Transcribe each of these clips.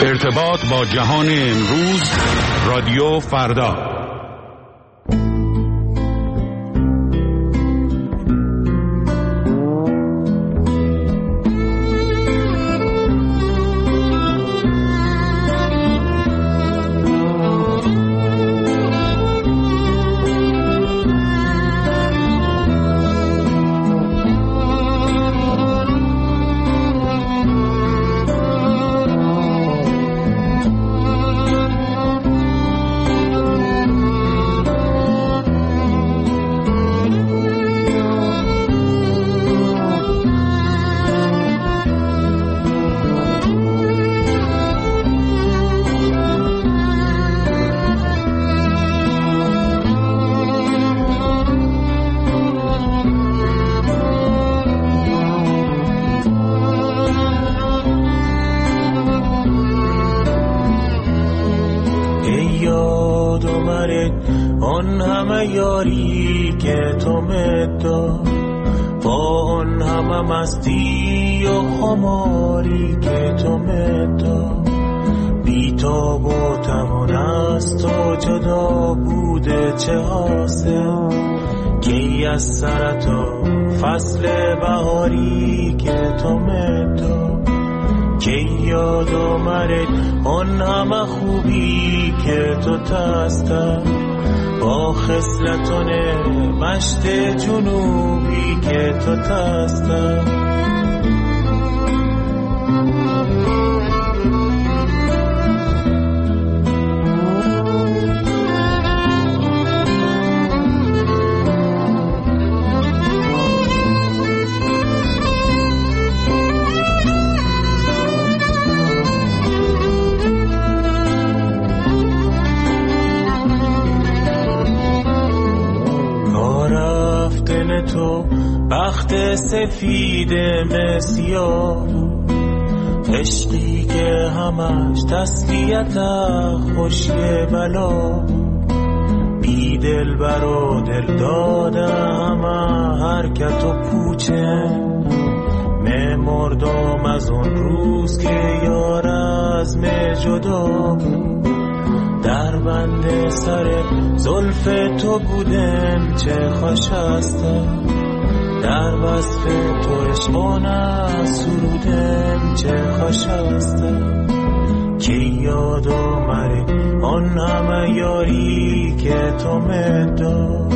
ارتباط با جهان امروز، رادیو فردا. آن همه یاری که تو مداد، با آن همه مستی و خماری که تو مداد، بی‌تاب و توان از تو جدا بوده چه حاصل، کی از سر تو فصل بهاری که تو مداد، کی یاد آمد آن همه خوبی که تو تسته، با خصلتان مشت جنوبی که تو تسته. تو بخت سفید مسیار، عشقی که همش تسلیت خوشی بلا، بی دل بر و دل داده همه حرکت و پوچه، مردم از اون روز که یار از می جدا بود، در بند سر زلف تو بودم چه خوش است، در وصف تو عشقانه سرودم چه خوش است، که یاد آمد آن همه یاری که تو مداد.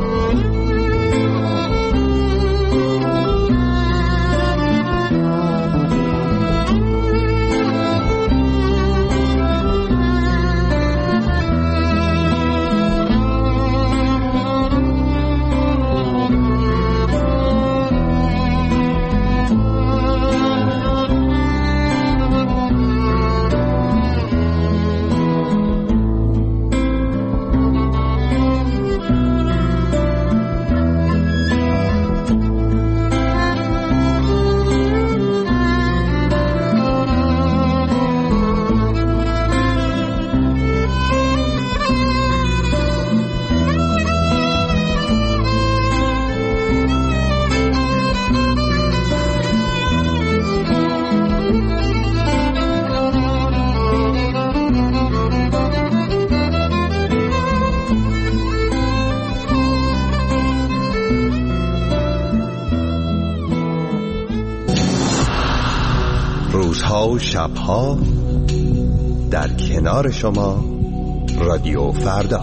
روزها و شبها در کنار شما، رادیو فردا.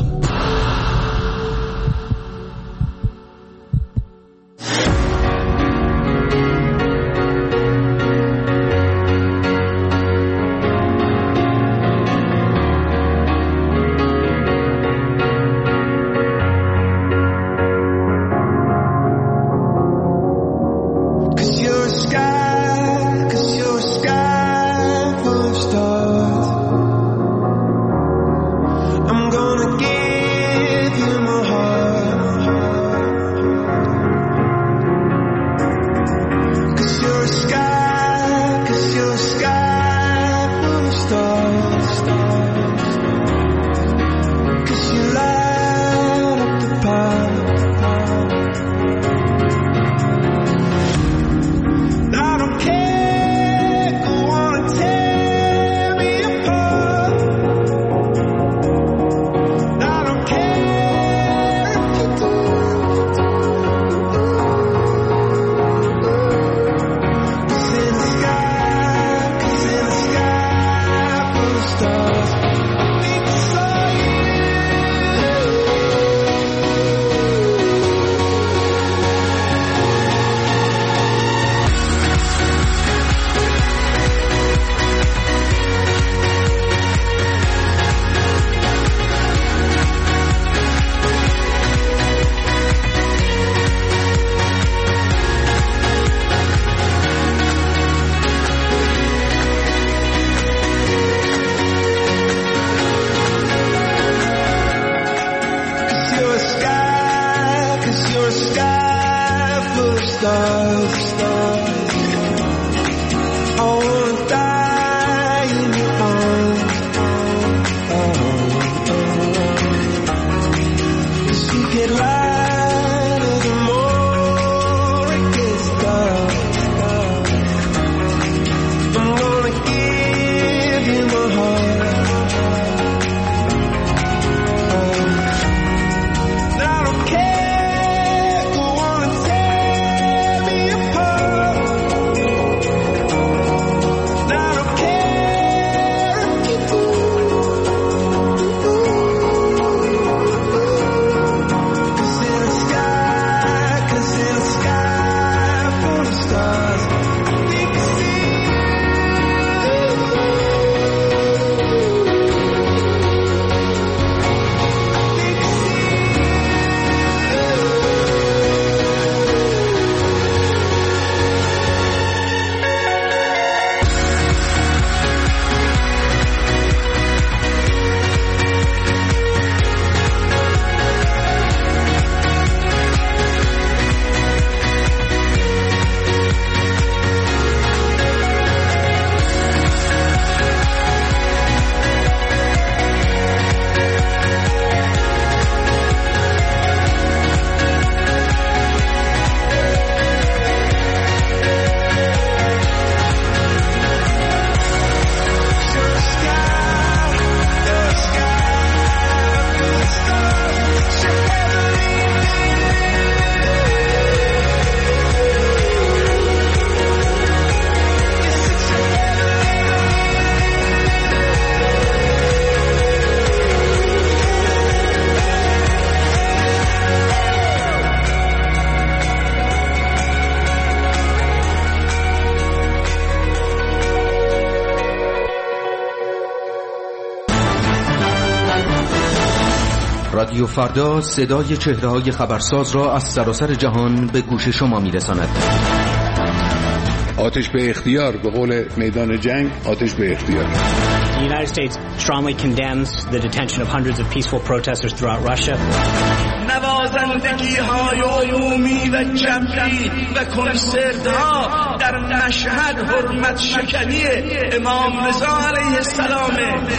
رادیو فردا صدای چهره‌های خبرساز را از سراسر جهان به گوش شما می‌رساند. آتش به اختیار، به قول میدان جنگ، آتش به اختیار. The United States strongly condemns the detention of hundreds of peaceful protesters throughout Russia. نوازندگی‌های عمومی و جمعی و کنسرت‌ها در مشهد حرمت شکنی امام رضا علیه السلام.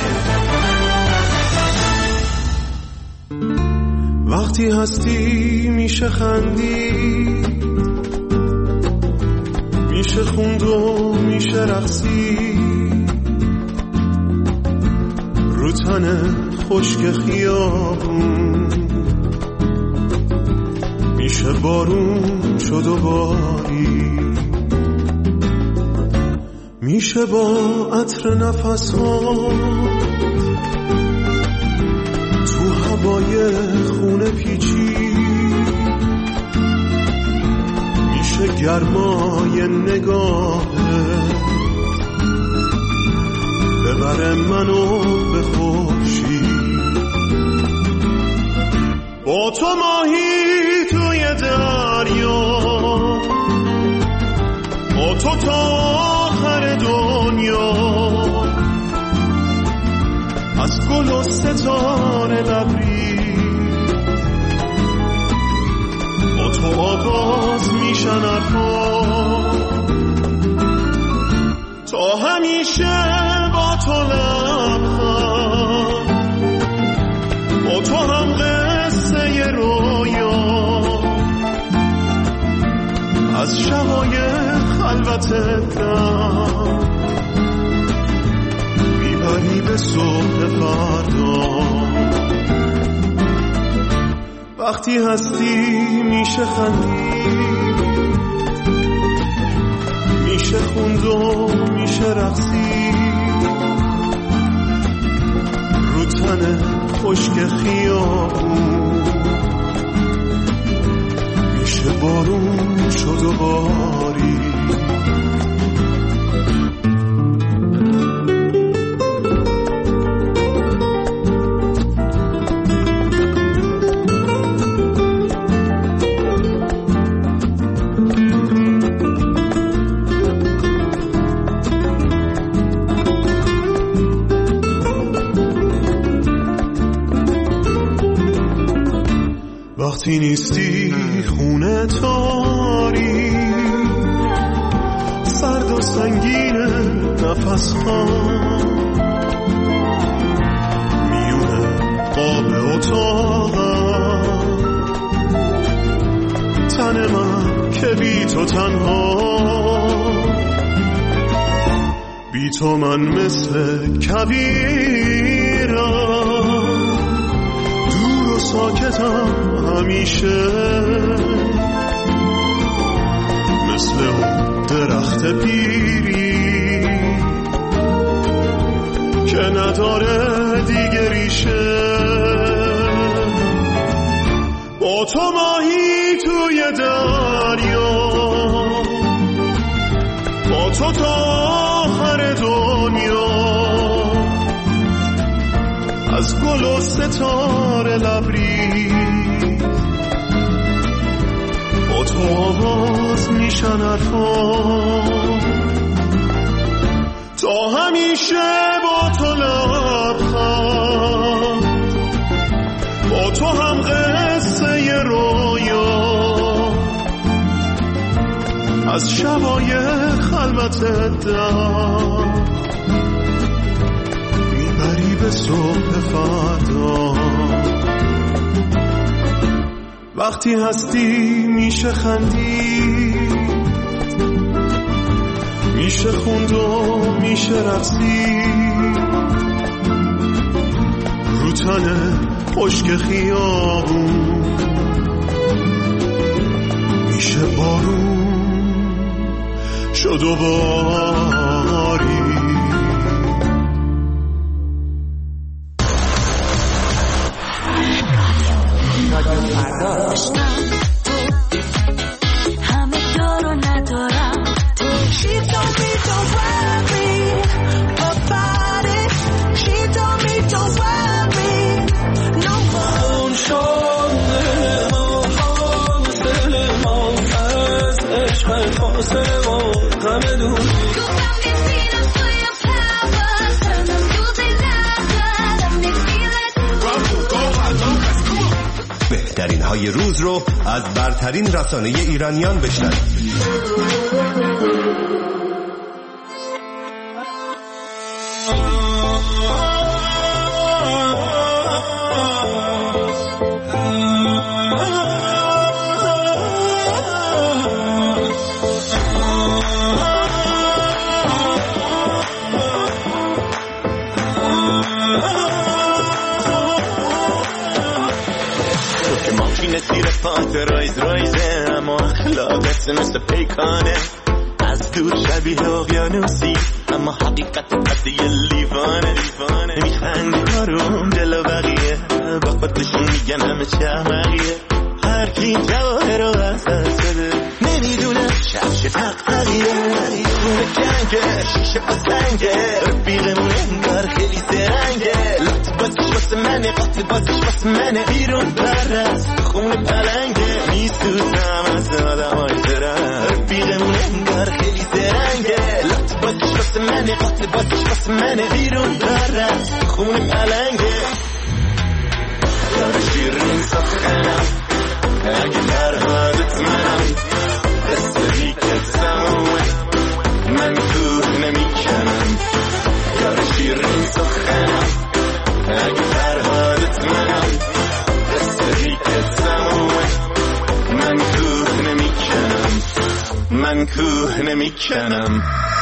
وقتی هستی میشه خندید، میشه خوند و میشه رقصید، رو تن خشک خیابون میشه بارون شد و باری، میشه با عطر نفس‌ها تو هوای خونه پیچی، میشه گرمای نگاهه ببره منو به خورشید. با تو ماهی توی دریا، با تو تا آخر دنیا، از گل و ستاره لبریز، با تو آغاز میشن حرفا، تا همیشه با تو لبخند، با تو هم قصه رویا، از شبای خلوت دم میبری به صبح فردا. وقتی هستی میشه خندید، میشه خوند و میشه رقصید، رو تن خشک خیابون میشه بارون شد و باری. وقتی نیستی خونه تاری، سرد و سنگین نفس ها، میونه قاب اتاقم، تن من که بی تو تنها، بی تو من مثل کویرم، دور و ساکتم همیشه، مثل اون درخت پیری که نداره دیگه ریشه. با تو ماهی توی دریا، با تو تا آخر دنیا، از گل و ستاره لبریز، با تو آواز میشن حرفا، تا همیشه با تو لبخند، با تو هم قصه رویا، از شبای خلوت دم میبری به صبح فردا. وقتی هستی میشه خندید، میشه خوند و میشه رقصید، رو تن خشک خیابون میشه بارون شد و باری. همه دارو ندارم تو. She told me don't worry about it. She told me don't worry no more. صداهای روز رو از برترین رسانه ایرانیان بشنوید. زیر پات رایزه اما اخلاقت مثل پیکانه، از دور شبیه اقیانوسی اما حقیقت قد یه لیوانه. میخندی آروم جلو بقیه، با خودشون میگن همه چه احمقیه. هر کی جواهر رو وزن شده نمیدونه شبش تقریه. خونه جنگه شیشه با سنگه، رفیقمون انگار خیلی زرنگه. لط بازش واسه منه، قطع بازش واسه منه. بیرون برست خونه پلنگه، میسوزم از آدم های زرنگ. رفیقمون انگار خیلی زرنگه. لط بازش واسه منه، قطع بازش واسه منه. بیرون برست خونه پلنگه. داره شیرین سخنم اگه فرهادت منم، دستی که سموه من کوه نمیکنم. یار شیرین سخنم اگه فرهادت منم، دستی که سموه من کوه نمیکنم. من کوه نمیکنم.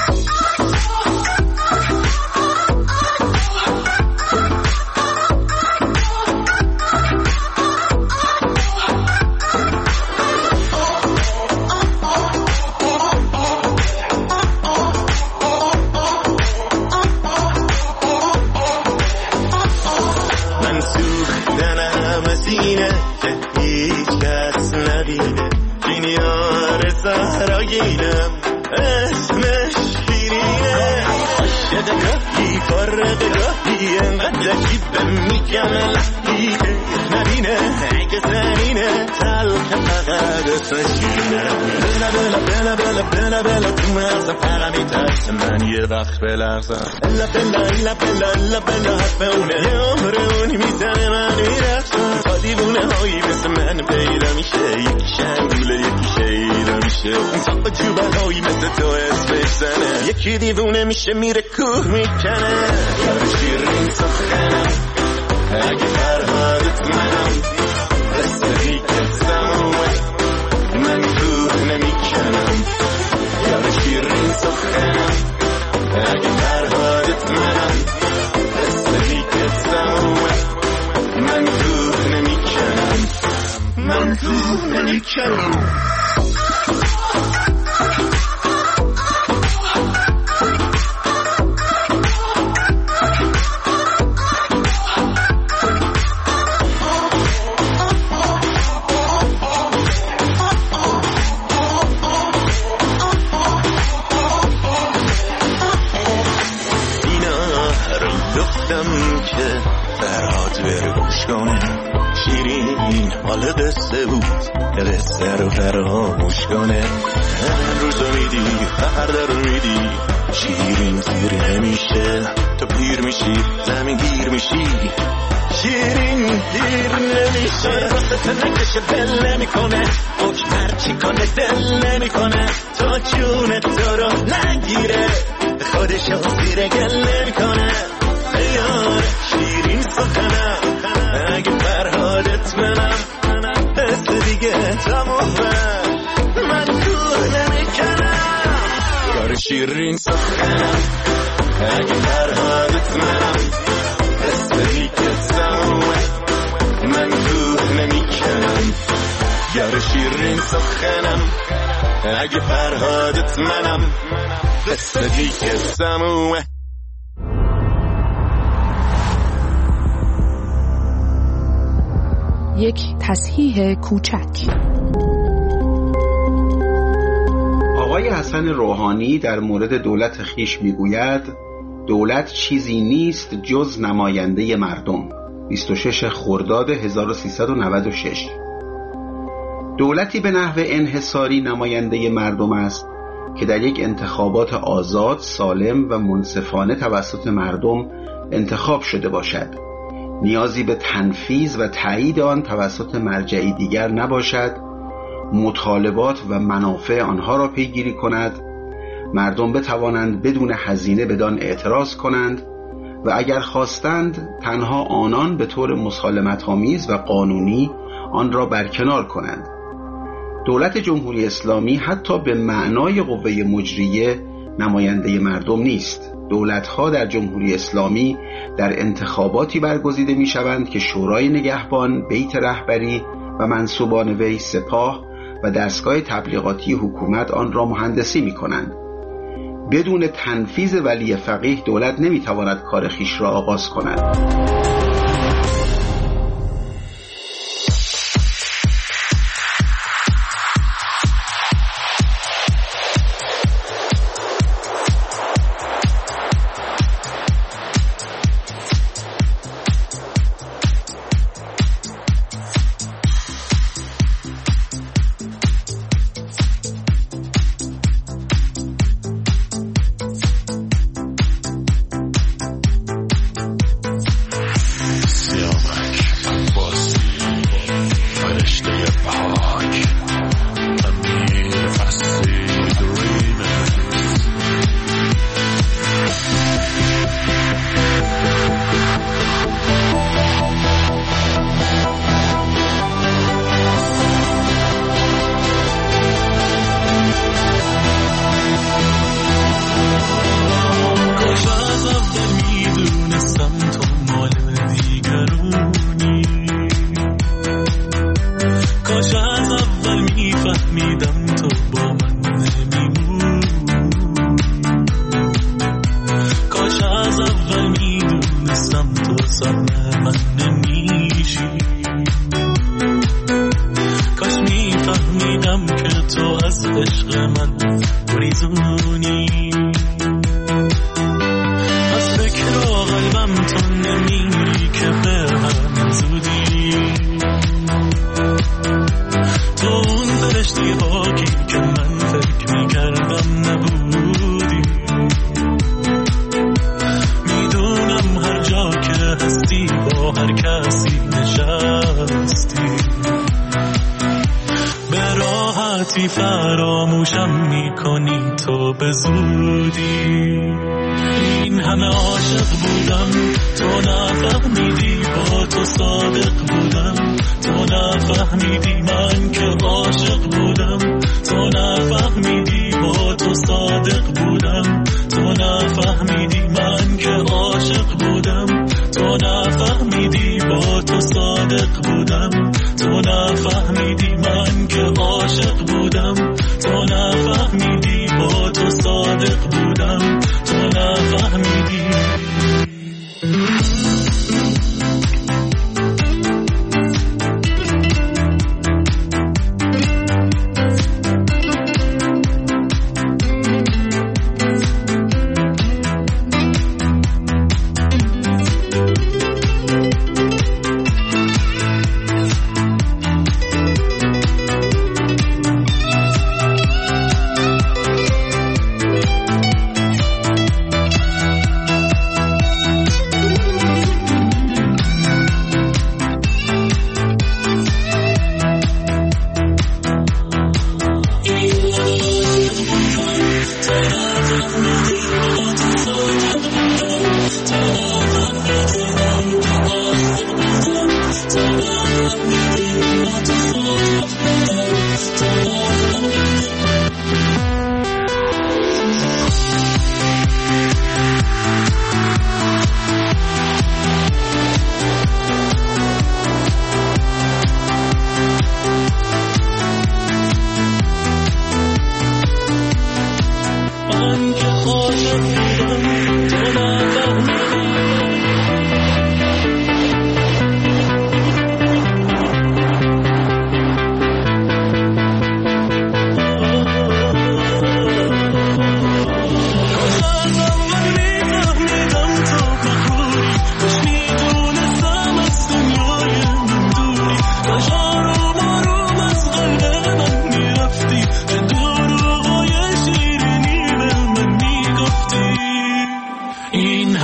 اسمش شیرینه، عاشق گاهی فرق گاهی، انقدر عجیبه میگم لحظی نبینه. اگه زنینه تلخ فقط اسمش شیرینه. بلا بلا بلا بلا بلا تو مغزم فقط میترس من یه وقت بلغزم. الا بلا الا بلا الا بلا حرف اونه، یه عمر اونی میزنه من میرخشم. تا دیوونه هایی مثل من پیدا میشه، یکی شنگوله یکی شیدا میشه. تا با جوبه هایی مثل تو اسمش زنه، یکی دیوونه میشه میره کوه میکنه. یار شیرین سخنم اگه فرهادت منم، دستی که سموه من کوه نمیکنم. یار شیرین سخنم اگه فرهادت منم، دستی که سموه من کوه نمیکنم. من کوه نمیکنم. که فرهاد بره گوش کنه، شیرین حال قصه بود قصه رو فراموش کنه. روزو میدی فردا رو میدی، شیرین زیر نمیشه. تو پیر میشی زمین گیر میشی، شیرین دیر نمیشه. راست نکشه دل نمیکنه، حکم هرچی کنه دل نمیکنه. تا جون تو رو نگیره خودشو زیر گل نمیکنه. یار شیرین سخنم اگه فرهادت منم، دست دیگه تمومه من کوه نمیکنم. یار شیرین سخنم اگه فرهادت منم، دست دیگه تمومه من کوه نمیکنم. یار شیرین سخنم اگه فرهادت منم، دست دیگه تمومه. یک تصحیح کوچک. آقای حسن روحانی در مورد دولت خویش میگوید دولت چیزی نیست جز نماینده مردم. 26 خرداد 1396. دولتی به نحو انحصاری نماینده مردم است که در یک انتخابات آزاد، سالم و منصفانه توسط مردم انتخاب شده باشد نیازی به تنفیذ و تایید آن توسط مرجعی دیگر نباشد، مطالبات و منافع آنها را پیگیری کند، مردم بتوانند بدون هزینه بدان اعتراض کنند و اگر خواستند تنها آنان به طور مسالمت‌آمیز و قانونی آن را برکنار کنند. دولت جمهوری اسلامی حتی به معنای قوه مجریه نماینده مردم نیست. دولت‌ها در جمهوری اسلامی در انتخاباتی برگزیده می‌شوند که شورای نگهبان، بیت رهبری و منصوبان وی، سپاه و دستگاه تبلیغاتی حکومت آن را مهندسی می‌کنند. بدون تنفیذ ولی فقیه دولت نمی‌تواند کار خویش را آغاز کند. فراموشم میکنی تو به زودی. این همه عاشق بودم تو نفهمیدی، با تو صادق بودم تو نفهمیدی، من که عاشق بودم تو نفهمیدی، با تو صادق بودم تو نفهمیدی، من که عاشق بودم تو نفهمیدی، با تو صادق بودم تو نفهمیدی، من که عاشق بودم تو نفهمیدی، با تو صادق بودم تو نفهمیدی.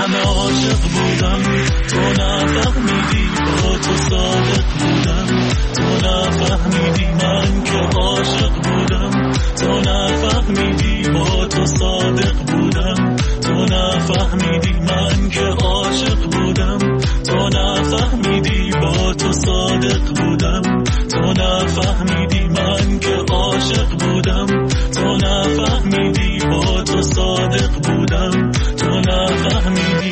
همه عاشق بودم تو نفهمیدی با تو صادق بودم تو نفهمیدی من که عاشق بودم تو نفهمیدی با تو صادق بودم تو نفهمیدی من که عاشق بودم تو نفهمیدی با تو صادق بودم تو نفهمیدی من که عاشق بودم تو نفهمیدی با تو صادق بودم تو نفهمیدی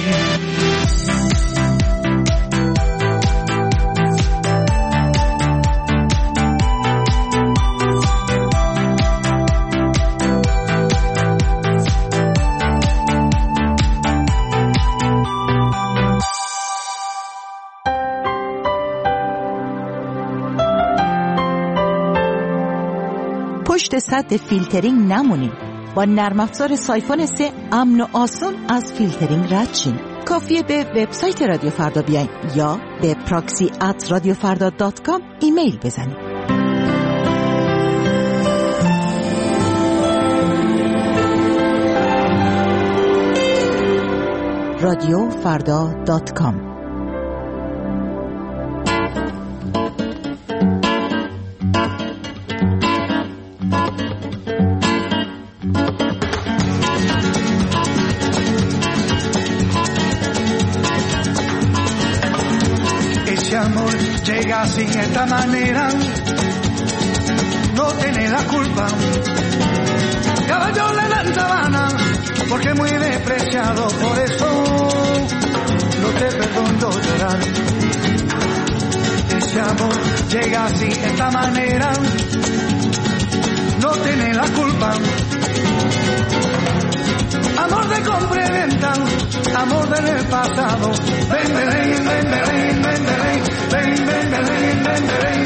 پشت سد فیلترینگ نمونید. با نرم افزار سایفون 3 امن و آسان از فیلترینگ رد شین. کافیه به وبسایت رادیو فردا بیاین یا به proxy@radiofarda.com ایمیل بزنید. radiofarda.com Llega así de esta manera, no tiene la culpa. Caballo le dan sabana, porque muy despreciado, por eso no te perdono llorar. Ese amor llega así de esta manera, no tiene la culpa. Amor de compra y venta, amor del pasado. Ven, ven, ven, ven, ven, ven, ven, ven, ven, ven, ven, ven.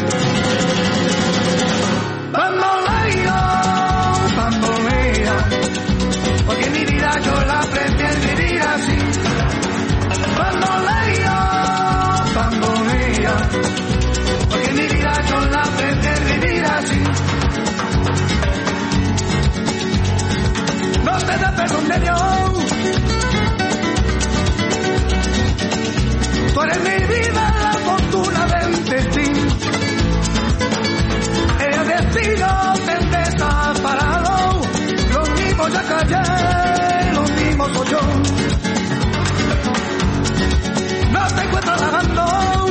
Bambolea, porque mi vida yo la prefiero vivir así. Bambolea, porque mi vida yo la prefiero vivir así. No te da perdón de Dios. Tú eres mi vida, la fortuna del destino. El destino te desaparado. Lo mismo ya callé, lo mismo soy yo. No te encuentro lavando.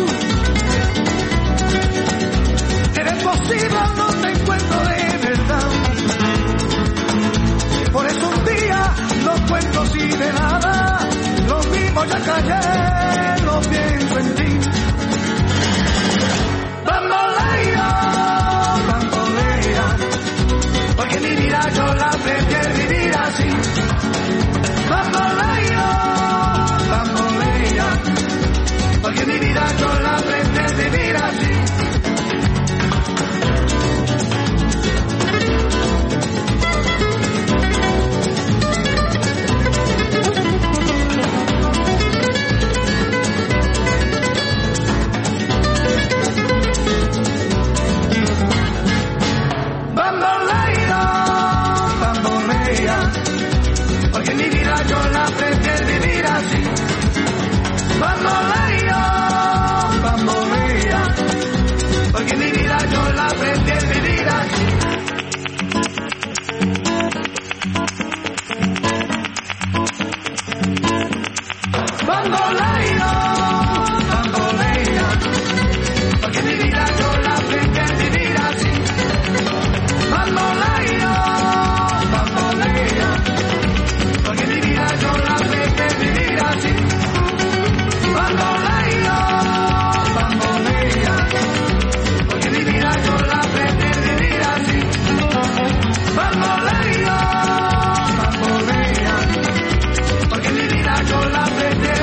Eres posible, no te encuentro de verdad. Por eso un día no cuento así de nada. Lo mismo ya callé, lo pienso en ti. Bambolea, bambolea, porque mi vida yo la prefiero vivir así. Bambolea, bambolea, porque mi vida yo la prefiero vivir así. Porque mi vida yo la prefiero vivir así. Bambolea, bambolea, porque mi vida yo la prefiero vivir así. Bambolea, bambolea, porque mi vida yo la prefiero vivir así. Bambolea, bambolea, porque mi vida yo la prefiero vivir así. Bambolea, bambolea, porque mi vida yo la prefiero vivir así. Bambolea, bambolea, porque mi vida yo la prefiero